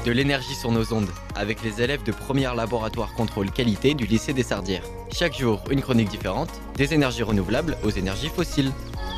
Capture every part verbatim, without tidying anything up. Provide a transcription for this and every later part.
De l'énergie sur nos ondes, avec les élèves de première laboratoire contrôle qualité du lycée des Sardières. Chaque jour, une chronique différente, des énergies renouvelables aux énergies fossiles.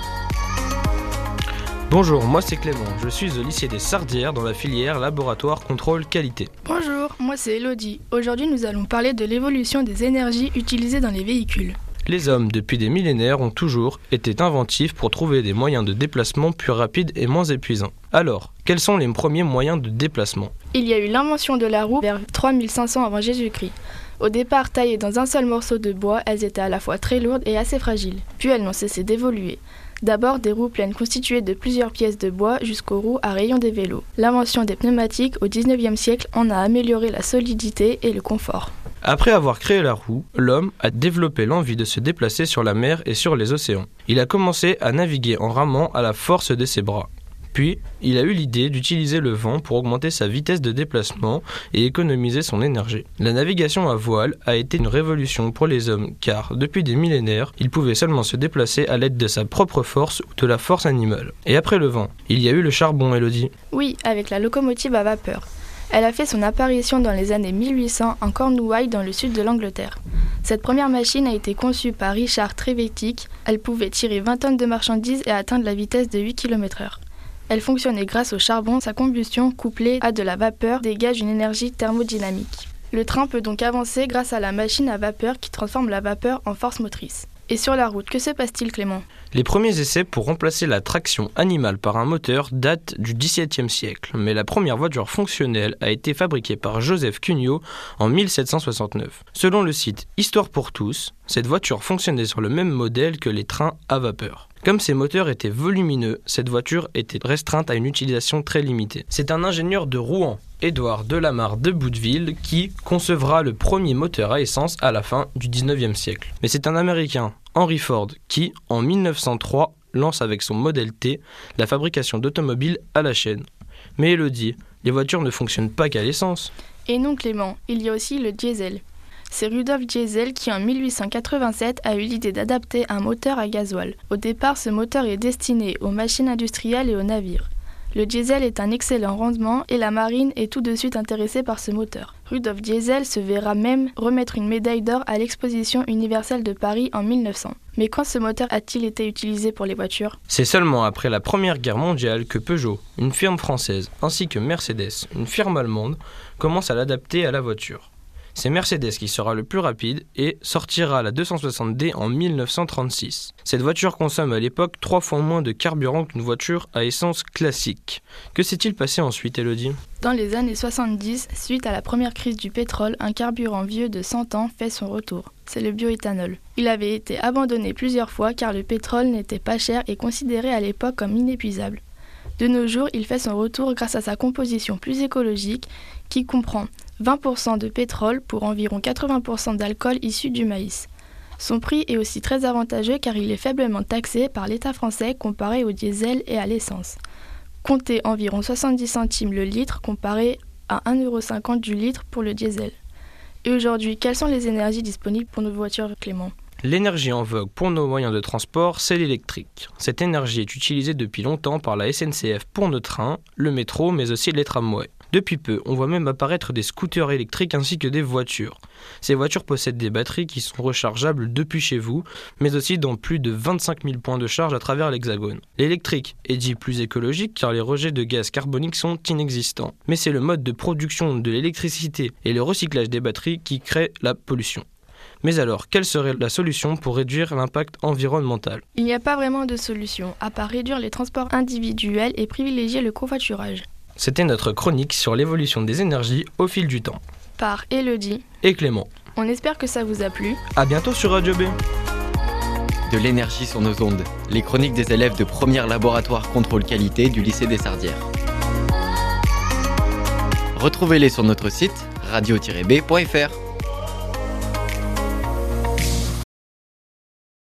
Bonjour, moi c'est Clément, je suis au lycée des Sardières dans la filière laboratoire contrôle qualité. Bonjour, moi c'est Elodie. Aujourd'hui nous allons parler de l'évolution des énergies utilisées dans les véhicules. Les hommes, depuis des millénaires, ont toujours été inventifs pour trouver des moyens de déplacement plus rapides et moins épuisants. Alors, quels sont les premiers moyens de déplacement ? Il y a eu l'invention de la roue vers trois mille cinq cents avant Jésus-Christ. Au départ taillées dans un seul morceau de bois, elles étaient à la fois très lourdes et assez fragiles. Puis elles n'ont cessé d'évoluer. D'abord des roues pleines constituées de plusieurs pièces de bois jusqu'aux roues à rayons des vélos. L'invention des pneumatiques au dix-neuvième siècle en a amélioré la solidité et le confort. Après avoir créé la roue, l'homme a développé l'envie de se déplacer sur la mer et sur les océans. Il a commencé à naviguer en ramant à la force de ses bras. Puis, il a eu l'idée d'utiliser le vent pour augmenter sa vitesse de déplacement et économiser son énergie. La navigation à voile a été une révolution pour les hommes car, depuis des millénaires, ils pouvaient seulement se déplacer à l'aide de sa propre force ou de la force animale. Et après le vent, il y a eu le charbon, Elodie. Oui, avec la locomotive à vapeur. Elle a fait son apparition dans les années mille huit cents en Cornouailles dans le sud de l'Angleterre. Cette première machine a été conçue par Richard Trevithick. Elle pouvait tirer vingt tonnes de marchandises et atteindre la vitesse de huit kilomètres heure. Elle fonctionnait grâce au charbon, sa combustion couplée à de la vapeur dégage une énergie thermodynamique. Le train peut donc avancer grâce à la machine à vapeur qui transforme la vapeur en force motrice. Et sur la route, que se passe-t-il, Clément ? Les premiers essais pour remplacer la traction animale par un moteur datent du dix-septième siècle, mais la première voiture fonctionnelle a été fabriquée par Joseph Cugnot en mille sept cent soixante-neuf. Selon le site Histoire pour tous, cette voiture fonctionnait sur le même modèle que les trains à vapeur. Comme ces moteurs étaient volumineux, cette voiture était restreinte à une utilisation très limitée. C'est un ingénieur de Rouen, Édouard Delamarre de Bouteville, qui concevra le premier moteur à essence à la fin du dix-neuvième siècle. Mais c'est un Américain, Henry Ford, qui, en mille neuf cent trois, lance avec son modèle T la fabrication d'automobiles à la chaîne. Mais Elodie, les voitures ne fonctionnent pas qu'à l'essence. Et non, Clément, il y a aussi le diesel. C'est Rudolf Diesel qui, en mille huit cent quatre-vingt-sept, a eu l'idée d'adapter un moteur à gasoil. Au départ, ce moteur est destiné aux machines industrielles et aux navires. Le diesel est un excellent rendement et la marine est tout de suite intéressée par ce moteur. Rudolf Diesel se verra même remettre une médaille d'or à l'exposition universelle de Paris en mille neuf cents. Mais quand ce moteur a-t-il été utilisé pour les voitures ? C'est seulement après la Première Guerre mondiale que Peugeot, une firme française, ainsi que Mercedes, une firme allemande, commencent à l'adapter à la voiture. C'est Mercedes qui sera le plus rapide et sortira la deux cent soixante D en mille neuf cent trente-six. Cette voiture consomme à l'époque trois fois moins de carburant qu'une voiture à essence classique. Que s'est-il passé ensuite, Elodie ? Dans les années soixante-dix, suite à la première crise du pétrole, un carburant vieux de cent ans fait son retour. C'est le bioéthanol. Il avait été abandonné plusieurs fois car le pétrole n'était pas cher et considéré à l'époque comme inépuisable. De nos jours, il fait son retour grâce à sa composition plus écologique qui comprend vingt pour cent de pétrole pour environ quatre-vingts pour cent d'alcool issu du maïs. Son prix est aussi très avantageux car il est faiblement taxé par l'État français comparé au diesel et à l'essence. Comptez environ soixante-dix centimes le litre comparé à un euro cinquante du litre pour le diesel. Et aujourd'hui, quelles sont les énergies disponibles pour nos voitures, Clément ? L'énergie en vogue pour nos moyens de transport, c'est l'électrique. Cette énergie est utilisée depuis longtemps par la S N C F pour nos trains, le métro, mais aussi les tramways. Depuis peu, on voit même apparaître des scooters électriques ainsi que des voitures. Ces voitures possèdent des batteries qui sont rechargeables depuis chez vous, mais aussi dans plus de vingt-cinq mille points de charge à travers l'Hexagone. L'électrique est dit plus écologique car les rejets de gaz carbonique sont inexistants. Mais c'est le mode de production de l'électricité et le recyclage des batteries qui créent la pollution. Mais alors, quelle serait la solution pour réduire l'impact environnemental ? Il n'y a pas vraiment de solution, à part réduire les transports individuels et privilégier le covoiturage. C'était notre chronique sur l'évolution des énergies au fil du temps. Par Elodie et Clément. On espère que ça vous a plu. À bientôt sur Radio B. De l'énergie sur nos ondes, les chroniques des élèves de première laboratoire contrôle qualité du lycée des Sardières. Retrouvez-les sur notre site radio tiret b point f r.